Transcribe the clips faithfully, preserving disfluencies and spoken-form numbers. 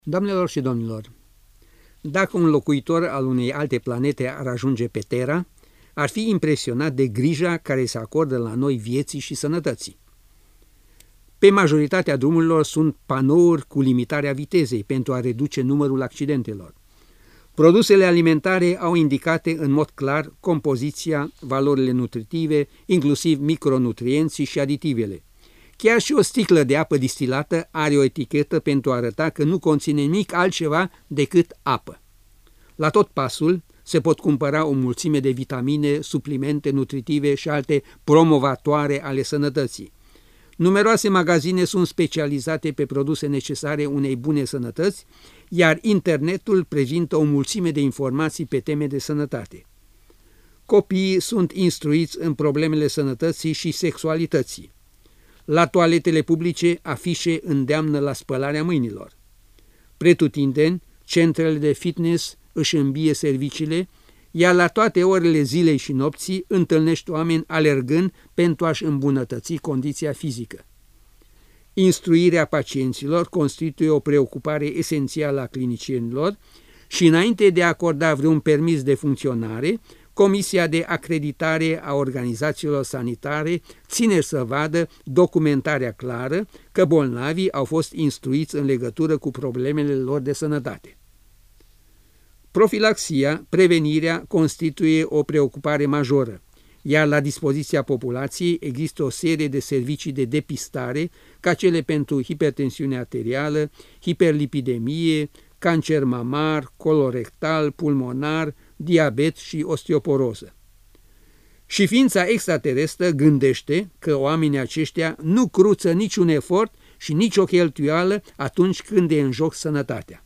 Doamnelor și domnilor, dacă un locuitor al unei alte planete ar ajunge pe Terra, ar fi impresionat de grija care se acordă la noi vieții și sănătății. Pe majoritatea drumurilor sunt panouri cu limitarea vitezei pentru a reduce numărul accidentelor. Produsele alimentare au indicate în mod clar compoziția, valorile nutritive, inclusiv micronutrienții și aditivele. Chiar și o sticlă de apă distilată are o etichetă pentru a arăta că nu conține nimic altceva decât apă. La tot pasul se pot cumpăra o mulțime de vitamine, suplimente nutritive și alte promovatoare ale sănătății. Numeroase magazine sunt specializate pe produse necesare unei bune sănătăți, iar internetul prezintă o mulțime de informații pe teme de sănătate. Copiii sunt instruiți în problemele sănătății și sexualității. La toaletele publice, afișe îndeamnă la spălarea mâinilor. Pretutindeni, centrele de fitness își îmbie serviciile, iar la toate orele zilei și nopții întâlnești oameni alergând pentru a-și îmbunătăți condiția fizică. Instruirea pacienților constituie o preocupare esențială a clinicienilor și înainte de a acorda vreun permis de funcționare, Comisia de Acreditare a Organizațiilor Sanitare ține să vadă documentarea clară că bolnavii au fost instruiți în legătură cu problemele lor de sănătate. Profilaxia, prevenirea, constituie o preocupare majoră, iar la dispoziția populației există o serie de servicii de depistare, ca cele pentru hipertensiune arterială, hiperlipidemie, cancer mamar, colorectal, pulmonar, diabet și osteoporoză. Și ființa extraterestră gândește că oamenii aceștia nu cruță niciun efort și nicio cheltuială atunci când e în joc sănătatea.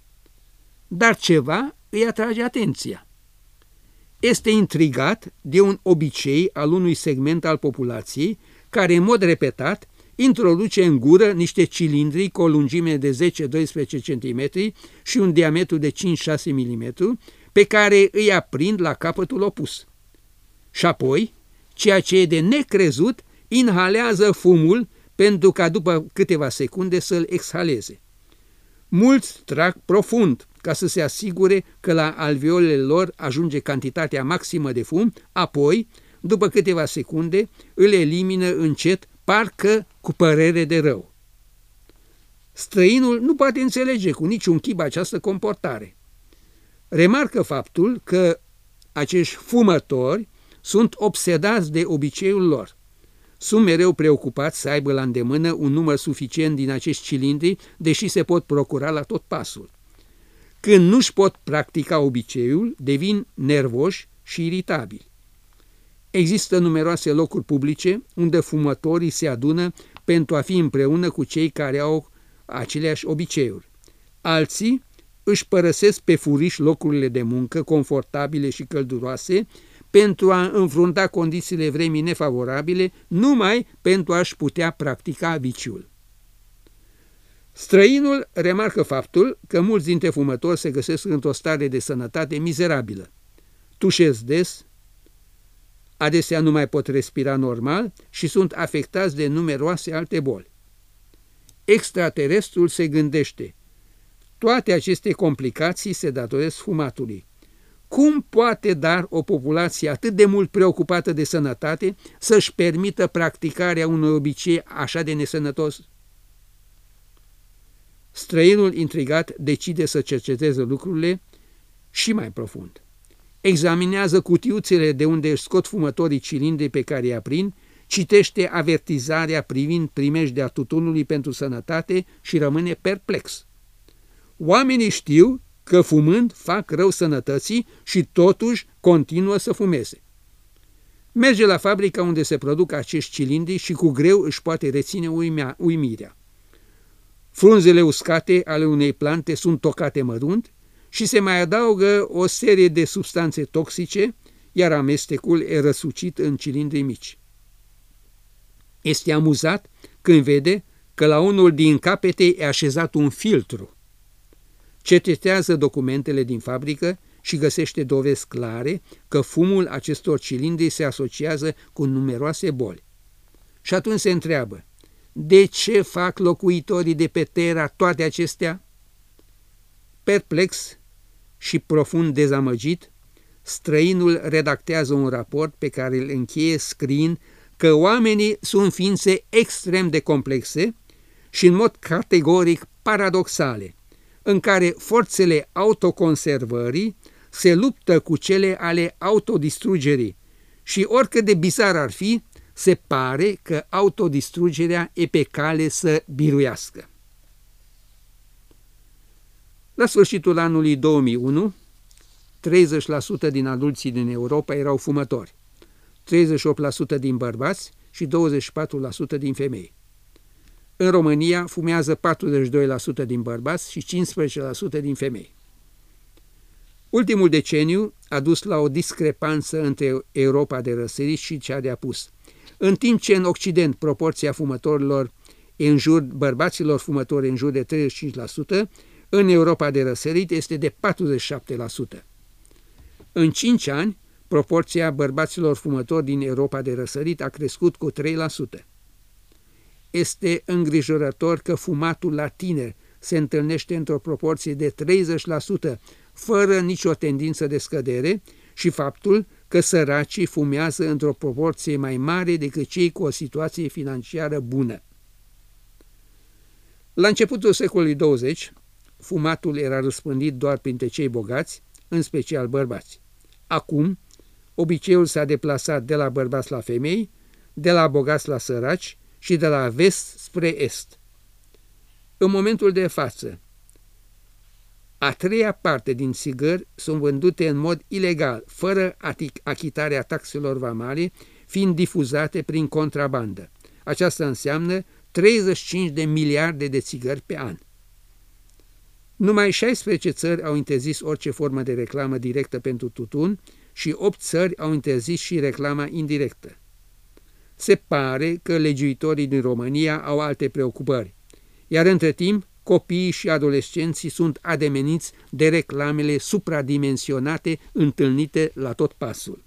Dar ceva îi atrage atenția. Este intrigat de un obicei al unui segment al populației care în mod repetat introduce în gură niște cilindri cu o lungime de zece-doisprezece centimetri și un diametru de cinci-șase milimetri, pe care îi aprind la capătul opus. Și apoi, ceea ce e de necrezut, inhalează fumul pentru ca după câteva secunde să-l exhaleze. Mulți trag profund ca să se asigure că la alveolele lor ajunge cantitatea maximă de fum, apoi, după câteva secunde, îl elimină încet, parcă cu părere de rău. Străinul nu poate înțelege cu niciun chip această comportare. Remarcă faptul că acești fumători sunt obsedați de obiceiul lor. Sunt mereu preocupați să aibă la îndemână un număr suficient din acești cilindri, deși se pot procura la tot pasul. Când nu-și pot practica obiceiul, devin nervoși și iritabili. Există numeroase locuri publice unde fumătorii se adună pentru a fi împreună cu cei care au aceleași obiceiuri. Alții își părăsesc pe furiș locurile de muncă confortabile și călduroase pentru a înfrunta condițiile vremii nefavorabile numai pentru a-și putea practica viciul. Străinul remarcă faptul că mulți dintre fumători se găsesc într-o stare de sănătate mizerabilă. Tușesc des, adesea nu mai pot respira normal și sunt afectați de numeroase alte boli. Extraterestrul se gândește: toate aceste complicații se datoresc fumatului. Cum poate dar o populație atât de mult preocupată de sănătate să-și permită practicarea unui obicei așa de nesănătos? Străinul intrigat decide să cerceteze lucrurile și mai profund. Examinează cutiuțele de unde își scot fumătorii cilindri pe care îi aprind, citește avertizarea privind primejdea tutunului pentru sănătate și rămâne perplex. Oamenii știu că fumând fac rău sănătății și totuși continuă să fumeze. Merge la fabrica unde se produc acești cilindri și cu greu își poate reține uimea, uimirea. Frunzele uscate ale unei plante sunt tocate mărunt și se mai adaugă o serie de substanțe toxice, iar amestecul e răsucit în cilindri mici. Este amuzat când vede că la unul din capete e așezat un filtru. Cercetează documentele din fabrică și găsește dovezi clare că fumul acestor cilindri se asociază cu numeroase boli. Și atunci se întreabă: de ce fac locuitorii de pe Terra toate acestea? Perplex și profund dezamăgit, străinul redactează un raport pe care îl încheie scriind că oamenii sunt ființe extrem de complexe și în mod categoric paradoxale, în care forțele autoconservării se luptă cu cele ale autodistrugerii și oricât de bizar ar fi, se pare că autodistrugerea e pe cale să biruiască. La sfârșitul anului două mii unu, treizeci la sută din adulții din Europa erau fumători, treizeci și opt la sută din bărbați și douăzeci și patru la sută din femei. În România fumează patruzeci și doi la sută din bărbați și cincisprezece la sută din femei. Ultimul deceniu a dus la o discrepanță între Europa de răsărit și cea de apus. În timp ce în Occident proporția fumătorilor în jur, bărbaților fumători în jur de treizeci și cinci la sută, în Europa de răsărit este de patruzeci și șapte la sută. În cinci ani, proporția bărbaților fumători din Europa de răsărit a crescut cu trei la sută. Este îngrijorător că fumatul la tineri se întâlnește într-o proporție de treizeci la sută, fără nicio tendință de scădere, și faptul că săracii fumează într-o proporție mai mare decât cei cu o situație financiară bună. La începutul secolului douăzeci, fumatul era răspândit doar printre cei bogați, în special bărbați. Acum, obiceiul s-a deplasat de la bărbați la femei, de la bogați la săraci și de la vest spre est. În momentul de față, a treia parte din țigări sunt vândute în mod ilegal, fără achitarea taxelor vamale, fiind difuzate prin contrabandă. Aceasta înseamnă treizeci și cinci de miliarde de țigări pe an. Numai șaisprezece țări au interzis orice formă de reclamă directă pentru tutun și opt țări au interzis și reclama indirectă. Se pare că legiuitorii din România au alte preocupări, iar între timp copiii și adolescenții sunt ademeniți de reclamele supradimensionate întâlnite la tot pasul.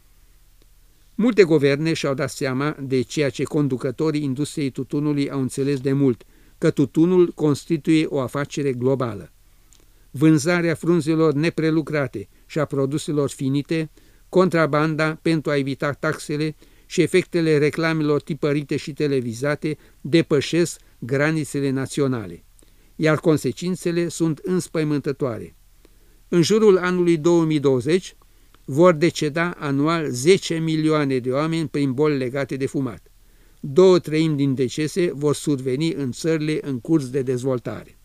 Multe guverne și-au dat seama de ceea ce conducătorii industriei tutunului au înțeles de mult, că tutunul constituie o afacere globală. Vânzarea frunzelor neprelucrate și a produselor finite, contrabanda pentru a evita taxele și efectele reclamelor tipărite și televizate depășesc granițele naționale, iar consecințele sunt înspăimântătoare. În jurul anului două mii douăzeci vor deceda anual zece milioane de oameni prin boli legate de fumat. Două treimi din decese vor surveni în țările în curs de dezvoltare.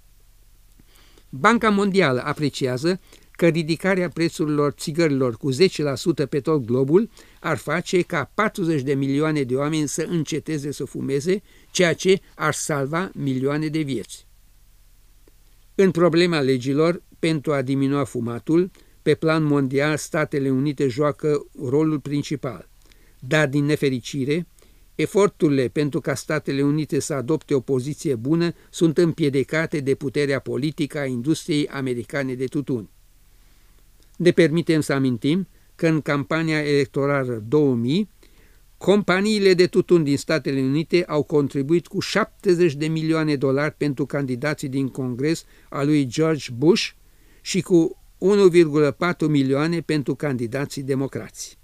Banca Mondială apreciază că ridicarea prețurilor țigărilor cu zece la sută pe tot globul ar face ca patruzeci de milioane de oameni să înceteze să fumeze, ceea ce ar salva milioane de vieți. În problema legilor pentru a diminua fumatul, pe plan mondial, Statele Unite joacă rolul principal, dar din nefericire, eforturile pentru ca Statele Unite să adopte o poziție bună sunt împiedicate de puterea politică a industriei americane de tutun. Ne permitem să amintim că în campania electorală două mii, companiile de tutun din Statele Unite au contribuit cu șaptezeci de milioane de dolari pentru candidații din Congres al lui George Bush și cu unu virgulă patru milioane pentru candidații democrați.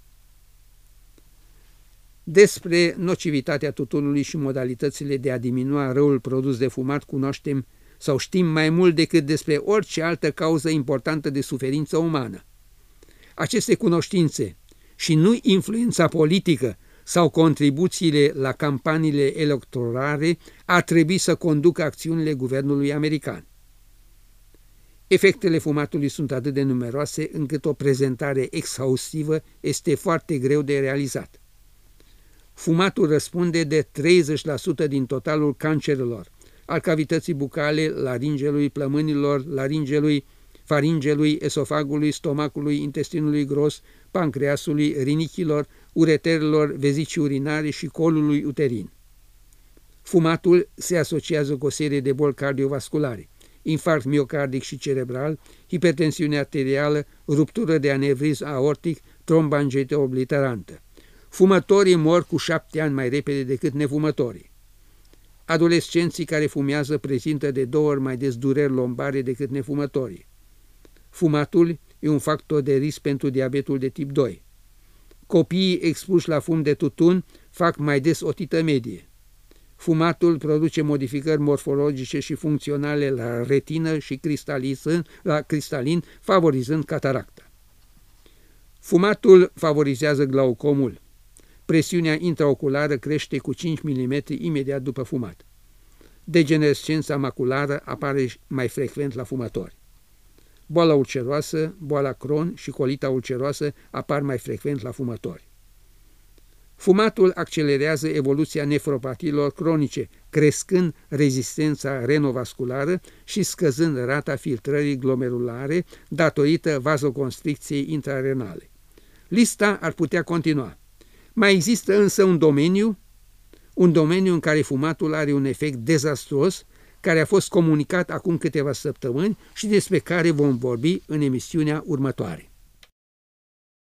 Despre nocivitatea tutunului și modalitățile de a diminua răul produs de fumat cunoaștem sau știm mai mult decât despre orice altă cauză importantă de suferință umană. Aceste cunoștințe și nu influența politică sau contribuțiile la campaniile electorale ar trebui să conducă acțiunile guvernului american. Efectele fumatului sunt atât de numeroase încât o prezentare exhaustivă este foarte greu de realizat. Fumatul răspunde de treizeci la sută din totalul cancerelor, al cavității bucale, laringelui, plămânilor, laringelui, faringelui, esofagului, stomacului, intestinului gros, pancreasului, rinichilor, ureterelor, vezicii urinare și colului uterin. Fumatul se asociază cu o serie de boli cardiovasculare, infarct miocardic și cerebral, hipertensiune arterială, ruptură de anevrism aortic, trombangite obliterantă. Fumătorii mor cu șapte ani mai repede decât nefumătorii. Adolescenții care fumează prezintă de două ori mai des dureri lombare decât nefumătorii. Fumatul e un factor de risc pentru diabetul de tip doi. Copiii expuși la fum de tutun fac mai des otită medie. Fumatul produce modificări morfologice și funcționale la retină și la cristalin, favorizând cataracta. Fumatul favorizează glaucomul. Presiunea intraoculară crește cu cinci milimetri imediat după fumat. Degenerescența maculară apare mai frecvent la fumători. Boala ulceroasă, boala Crohn și colita ulceroasă apar mai frecvent la fumători. Fumatul accelerează evoluția nefropatiilor cronice, crescând rezistența renovasculară și scăzând rata filtrării glomerulare datorită vazoconstricției intrarenale. Lista ar putea continua. Mai există însă un domeniu, un domeniu în care fumatul are un efect dezastruos, care a fost comunicat acum câteva săptămâni și despre care vom vorbi în emisiunea următoare.